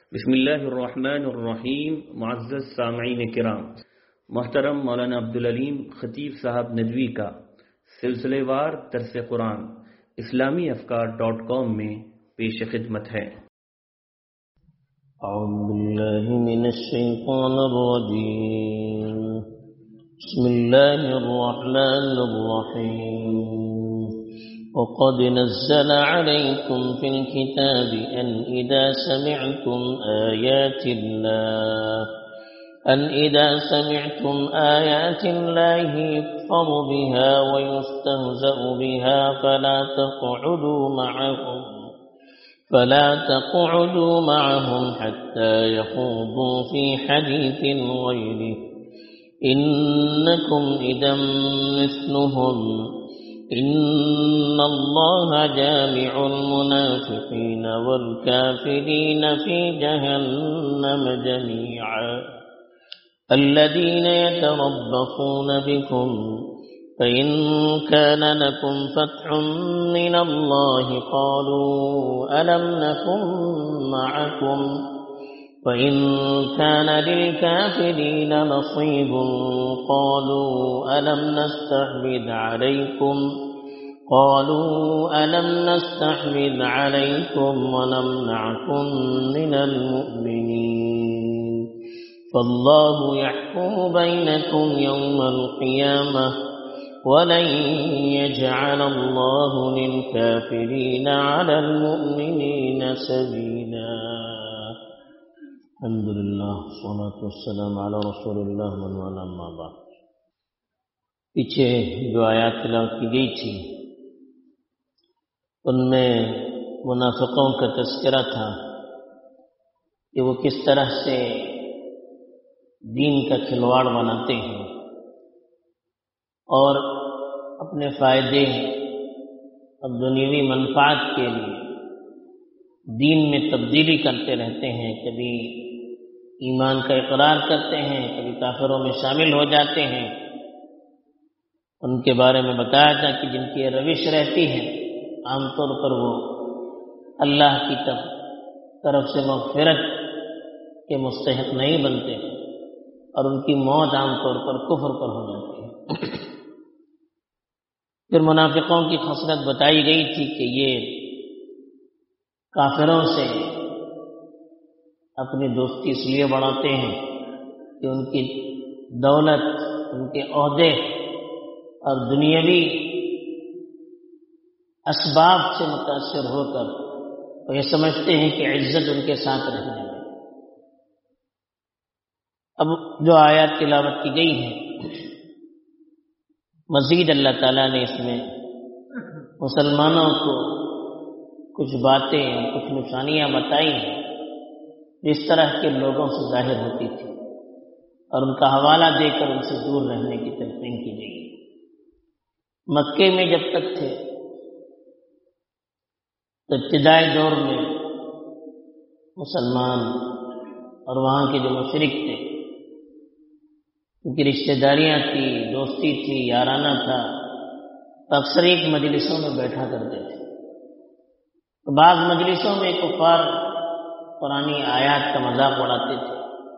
بسم اللہ الرحمن الرحیم. معزز سامعین کرام، محترم مولانا عبدالعلیم خطیب صاحب ندوی کا سلسلے وار درس قرآن اسلامیافکار.com میں پیش خدمت ہے. اعوذ باللہ من الشیطان الرجیم. بسم اللہ الرحمن الرحیم. وقد نزل عليكم في الكتاب أن إذا سمعتم آيات الله يكفر بها ويستهزأ بها فلا تقعدوا معهم حتى يخوضوا في حديث غيره إنكم إذا مثلهم إن الله جامع المنافقين والكافرين في جهنم جميعا. الذين يتربصون بكم فإن كان لكم فتح من الله قالوا ألم نكن معكم وإن كان للكافرين نصيب قالوا ألم نستحوذ عليكم ونمنعكم من المؤمنين فالله يحكم بينكم يوم القيامة ولن يجعل الله للكافرين على المؤمنين سبيلا. الحمدللہ والصلاة والسلام علی رسول اللہ اما بعد. پیچھے جو آیات تلاوت کی گئی تھی ان میں منافقوں کا تذکرہ تھا کہ وہ کس طرح سے دین کا کھلواڑ بناتے ہیں اور اپنے فائدے اور دنیوی منفعت کے لیے دین میں تبدیلی کرتے رہتے ہیں. کبھی ایمان کا اقرار کرتے ہیں، کبھی کافروں میں شامل ہو جاتے ہیں. ان کے بارے میں بتایا تھا کہ جن کی روش رہتی ہے عام طور پر وہ اللہ کی طرف سے مغفرت کے مستحق نہیں بنتے اور ان کی موت عام طور پر کفر پر ہو جاتی ہے. پھر منافقوں کی خصلت بتائی گئی تھی کہ یہ کافروں سے اپنی دوستی اس لیے بڑھاتے ہیں کہ ان کی دولت، ان کے عہدے اور دنیاوی اسباب سے متاثر ہو کر وہ یہ سمجھتے ہیں کہ عزت ان کے ساتھ رہنے میں. اب جو آیات تلاوت کی گئی ہیں مزید اللہ تعالیٰ نے اس میں مسلمانوں کو کچھ باتیں، کچھ نشانیاں بتائی ہیں جس طرح کے لوگوں سے ظاہر ہوتی تھی اور ان کا حوالہ دے کر ان سے دور رہنے کی تلقین کی گئی. مکے میں جب تک تھے تو ابتدائی دور میں مسلمان اور وہاں کے جو مشرک تھے ان کی رشتہ داریاں تھی، دوستی تھی، یارانہ تھا، تو اکثر ایک مجلسوں میں بیٹھا کرتے تھے. تو بعض مجلسوں میں کفار قرآنی آیات کا مذاق اڑاتے تھے.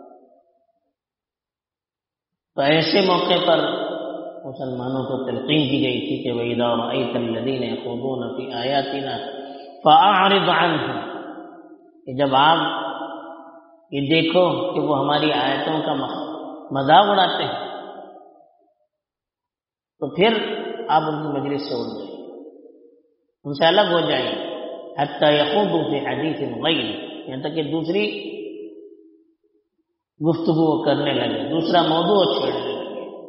تو ایسے موقع پر مسلمانوں کو تلقین کی گئی تھی کہ وَإِذَا رَأَيْتَ الَّذِينَ يَخُوضُونَ فِي آيَاتِنَا فَأَعْرِضْ عَنْهُمْ، کہ جب آپ یہ دیکھو کہ وہ ہماری آیتوں کا مذاق اڑاتے ہیں تو پھر آپ ان کی مجلس سے اٹھ جائیں، ان سے الگ ہو جائیں. حتی یخوضوا فی حدیث غیر، یہاں تک کہ دوسری گفتگو کرنے لگے، دوسرا موضوع چھیڑنے لگے.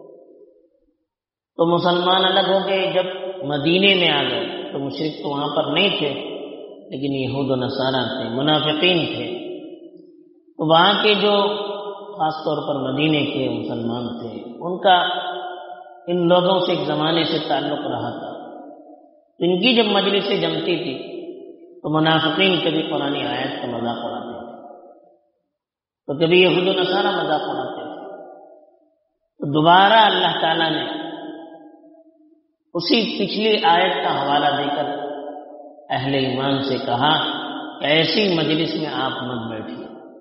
تو مسلمان الگ ہو گئے. جب مدینے میں آ گئے تو مشرک تو وہاں پر نہیں تھے لیکن یہود و نصارہ تھے، منافقین تھے. تو وہاں کے جو خاص طور پر مدینے کے مسلمان تھے ان کا ان لوگوں سے ایک زمانے سے تعلق رہا تھا. ان کی جب مجلسیں جمتی تھی تو منافقین کبھی قرآنی آیت کا مذاق اڑاتے تھے تو کبھی یہود و نصارہ مذاق اڑاتے تھے. تو دوبارہ اللہ تعالیٰ نے اسی پچھلی آیت کا حوالہ دے کر اہل ایمان سے کہا کہ ایسی مجلس میں آپ مت بیٹھیے.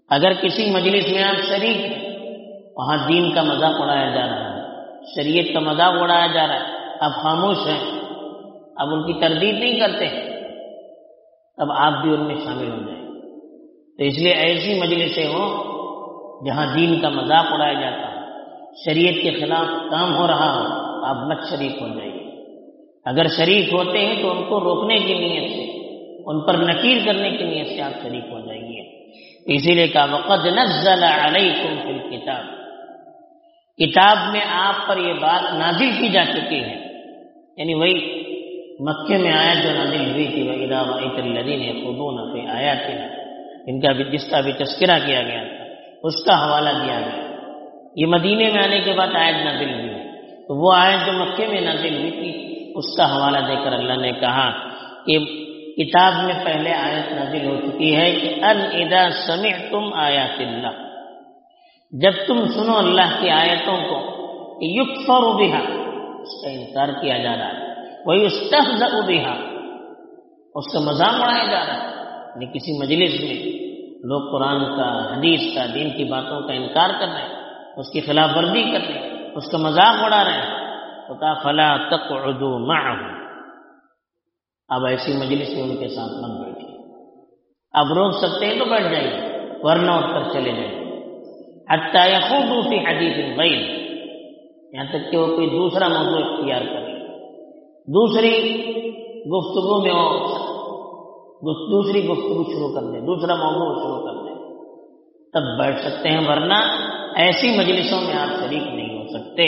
اگر کسی مجلس میں آپ شریک ہیں، وہاں دین کا مذاق اڑایا جا رہا ہے، شریعت کا مذاق اڑایا جا رہا ہے، آپ خاموش ہیں، اب ان کی تردید نہیں کرتے، اب آپ بھی ان میں شامل ہو جائیں۔ تو اس لیے ایسی مجلسیں ہوں جہاں دین کا مذاق اڑایا جاتا ہے، شریعت کے خلاف کام ہو رہا ہو، آپ مت شریک ہو جائیے۔ اگر شریک ہوتے ہیں تو ان کو روکنے کی نیت سے، ان پر نکیر کرنے کی نیت سے آپ شریک ہو جائیے۔ اسی لیے کہا وَقَدْ نَزَّلَ عَلَيْكُمْ فِي الْكِتَابِ، کتاب میں آپ پر یہ بات نازل کی جا چکی ہے، یعنی وہی مکے میں آیت جو نازل ہوئی تھی وَإِذَا رَأَيْتَ الَّذِينَ يَخُوضُونَ فِي آيَاتِنَا، ان کا بھی جس کا بھی تذکرہ کیا گیا تھا، اس کا حوالہ دیا گیا۔ یہ مدینے میں آنے کے بعد آیت نازل ہوئی، تو وہ آیت جو مکے میں نازل ہوئی تھی اس کا حوالہ دے کر اللہ نے کہا کہ کتاب میں پہلے آیت نازل ہو چکی ہے کہ ان اذا سمعتم آیات اللہ، جب تم سنو اللہ کی آیتوں کو، یکفر بہا، اس کا انکار کیا جا رہا ہے، ویستہزأ بہا، اس کا مذاق اڑایا جا رہا ہے، یعنی کسی مجلس میں لوگ قرآن کا، حدیث کا، دین کی باتوں کا انکار کر رہے ہیں، اس کی خلاف ورزی کر رہے ہیں، اس کا مذاق اڑا رہے ہیں، تو کہا فلا تقعدوا معهم، اب ایسی مجلس میں ان کے ساتھ مت بیٹھیے، اب روک سکتے ہیں تو بیٹھ جائیے، ورنہ اٹھ کر چلے جائیں، حتی یخوضوا فی حدیث غیر، یہاں تک کہ وہ کوئی دوسرا موضوع اختیار کرے، دوسری گفتگو میں دوسری گفتگو شروع کر دیں، دوسرا موضوع شروع کر دیں، تب بیٹھ سکتے ہیں، ورنہ ایسی مجلسوں میں آپ شریک نہیں ہو سکتے۔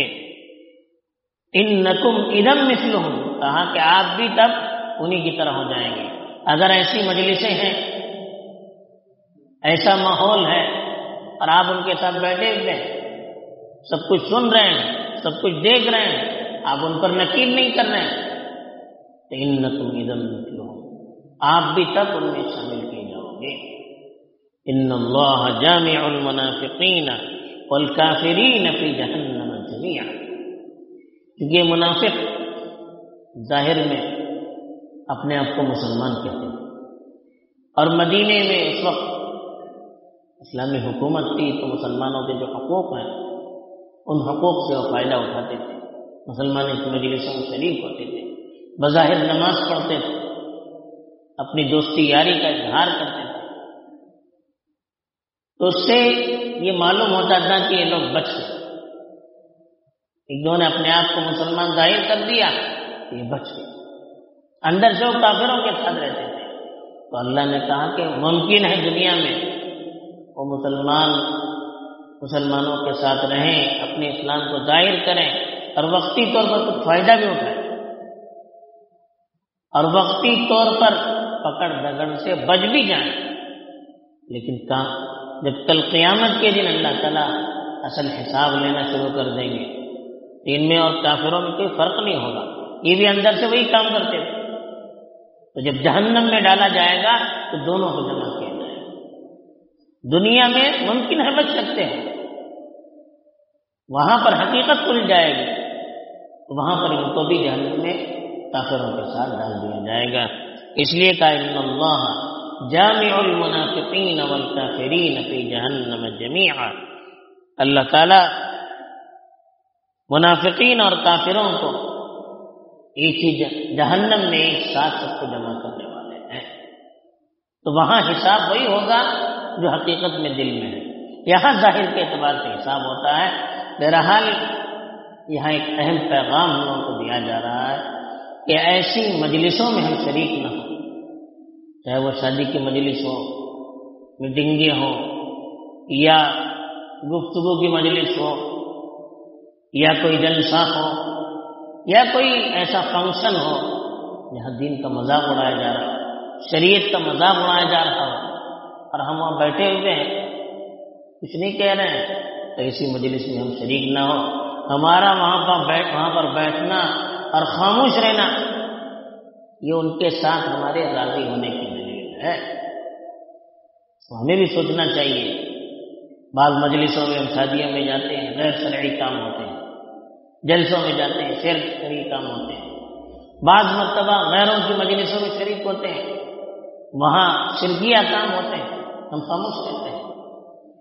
انکم اذا مثلہم، کہا کہ آپ بھی تب انہی کی طرح ہو جائیں گے۔ اگر ایسی مجلسیں ہیں، ایسا ماحول ہے اور آپ ان کے ساتھ بیٹھے ہوئے ہیں، سب کچھ سن رہے ہیں، سب کچھ دیکھ رہے ہیں، آپ ان پر نکیر نہیں کر رہے ہیں، تو انکم اذا مثلہم، آپ بھی تب ان میں شامل کیے جاؤ گے۔ ان اللہ جامع المنافقین والکافرین فی جہنم جمیعا، کیونکہ یہ منافق ظاہر میں اپنے آپ کو مسلمان کہتے ہیں، اور مدینے میں اس وقت اسلامی حکومت تھی تو مسلمانوں کے جو حقوق ہیں ان حقوق سے وہ فائدہ اٹھاتے تھے، مسلمان اس مجلسوں میں شریک ہوتے تھے، بظاہر نماز پڑھتے تھے، اپنی دوستی یاری کا اظہار کرتے تھے، تو اس سے یہ معلوم ہوتا تھا کہ یہ لوگ بچ گئے، انہوں نے اپنے آپ کو مسلمان ظاہر کر دیا، یہ بچ گئے، اندر سے وہ کافروں کے ساتھ رہتے تھے۔ تو اللہ نے کہا کہ ممکن ہے دنیا میں وہ مسلمانوں کے ساتھ رہیں، اپنے اسلام کو ظاہر کریں، اور وقتی طور پر کچھ فائدہ بھی اٹھائیں، اور وقتی طور پر پکڑ دگڑ سے بچ بھی جائیں، لیکن جب کل قیامت کے دن اللہ تعالیٰ اصل حساب لینا شروع کر دیں گے، ان میں اور کافروں میں کوئی فرق نہیں ہوگا، یہ بھی اندر سے وہی کام کرتے تھے، تو جب جہنم میں ڈالا جائے گا تو دونوں کو جمع کیا جائے گا۔ دنیا میں ممکن ہے بچ سکتے ہیں، وہاں پر حقیقت کھل جائے گی، وہاں پر ان کو بھی جہنم میں کافروں کے ساتھ ڈال دیا جائے گا۔ اس لیے کہا ان اللہ جامع المنافقین والکافرین فی جہنم جمیعا، اللہ تعالی منافقین اور کافروں کو ایک ہی جہنم میں ایک ساتھ سب کو جمع کرنے والے ہیں، تو وہاں حساب وہی ہوگا جو حقیقت میں دل میں ہے، یہاں ظاہر کے اعتبار سے حساب ہوتا ہے۔ بہرحال یہاں ایک اہم پیغام ہم لوگوں کو دیا جا رہا ہے کہ ایسی مجلسوں میں ہم شریک نہ ہوں، چاہے وہ شادی کی مجلس ہو، میٹنگیں ہوں، یا گفتگو کی مجلس ہو، یا کوئی جلسہ ہو، یا کوئی ایسا فنکشن ہو جہاں دین کا مذاق اڑایا جا رہا ہو، شریعت کا مذاق اڑایا جا رہا ہو، اور ہم وہاں بیٹھے ہوئے ہیں کچھ نہیں کہہ رہے ہیں، تو اسی مجلس میں ہم شریک نہ ہو۔ ہمارا وہاں پر بیٹھنا اور خاموش رہنا یہ ان کے ساتھ ہمارے راضی ہونے کی دلیل ہے۔ تو ہمیں بھی سوچنا چاہیے، بعض مجلسوں میں ہم شادیوں میں جاتے ہیں، غیر شرعی کام ہوتے ہیں، جلسوں میں جاتے ہیں، شرعی کام ہوتے ہیں، بعض مرتبہ غیروں کی مجلسوں میں شریک ہوتے ہیں، وہاں شرکیہ کام ہوتے ہیں، ہم خاموش رہتے ہیں،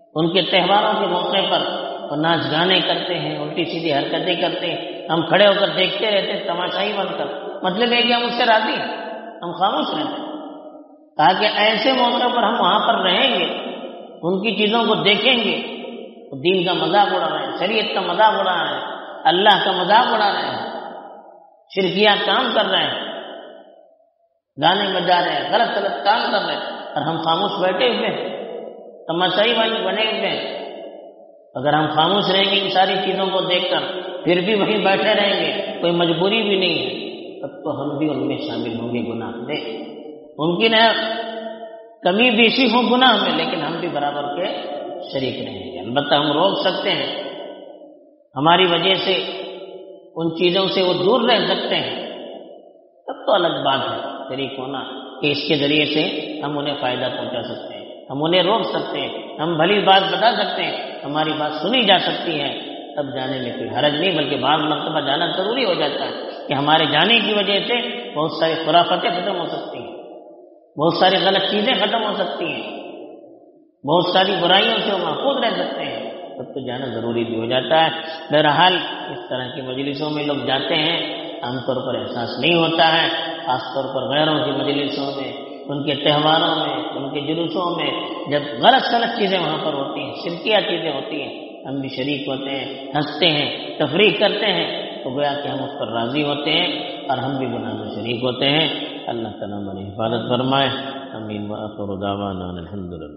ان کے تہواروں کے موقع پر وہ ناچ گانے کرتے ہیں، الٹی سیدھی حرکتیں کرتے ہیں، ہم کھڑے ہو کر دیکھتے رہتے ہیں تماشائی بن کر۔ مطلب ہے کہ ہم اس سے راضی ہیں، ہم خاموش رہتے ہیں، تاکہ ایسے موقع پر ہم وہاں پر رہیں گے، ان کی چیزوں کو دیکھیں گے، دین کا مذاق اڑا رہے ہیں، شریعت کا مذاق اڑا رہے ہیں، اللہ کا مذاق اڑا رہے ہیں، شرکیات کام کر رہے ہیں، گانے بجا رہے ہیں، غلط غلط کام کر رہے ہیں، اور ہم خاموش بیٹھے ہوئے ہیں، تماشائی بنے ہوئے ہیں۔ اگر ہم خاموش رہیں گے ان ساری چیزوں کو دیکھ کر، پھر بھی وہیں بیٹھے رہیں گے، کوئی مجبوری بھی نہیں ہے، تب تو ہم بھی ان میں شامل ہوں گے گناہ میں۔ ممکن ہے کمی بیشی ہو گناہ میں، لیکن ہم بھی برابر کے شریک رہیں گے۔ البتہ ہم روک سکتے ہیں، ہماری وجہ سے ان چیزوں سے وہ دور رہ سکتے ہیں، تب تو الگ بات ہے شریک ہونا، کہ اس کے ذریعے سے ہم انہیں فائدہ پہنچا سکتے ہیں، ہم انہیں روک سکتے ہیں، ہم بھلی بات بتا سکتے ہیں، ہماری بات سنی جا سکتی ہے، تب جانے میں کوئی حرج نہیں، بلکہ بعض مرتبہ جانا ضروری ہو جاتا ہے کہ ہمارے جانے کی وجہ سے بہت ساری خرافتیں ختم ہو سکتی ہیں، بہت ساری غلط چیزیں ختم ہو سکتی ہیں، بہت ساری برائیوں سے وہ محفوظ رہ سکتے ہیں، تب تو جانا ضروری بھی ہو جاتا ہے۔ بہرحال اس طرح کی مجلسوں میں لوگ جاتے ہیں، عام طور پر احساس نہیں ہوتا ہے، خاص طور پر غیروں کی مجلسوں میں، ان کے تہواروں میں، ان کے جلوسوں میں، جب غلط غلط چیزیں وہاں پر ہوتی ہیں، شرکیہ چیزیں ہوتی ہیں، ہم بھی شریک ہوتے ہیں، ہنستے ہیں، تفریح کرتے ہیں، تو گویا کہ ہم اس پر راضی ہوتے ہیں اور ہم بھی گناہ میں شریک ہوتے ہیں۔ اللہ تعالیٰ ہماری حفاظت فرمائے۔ آمین۔ وآخر دعوانا الحمدللہ۔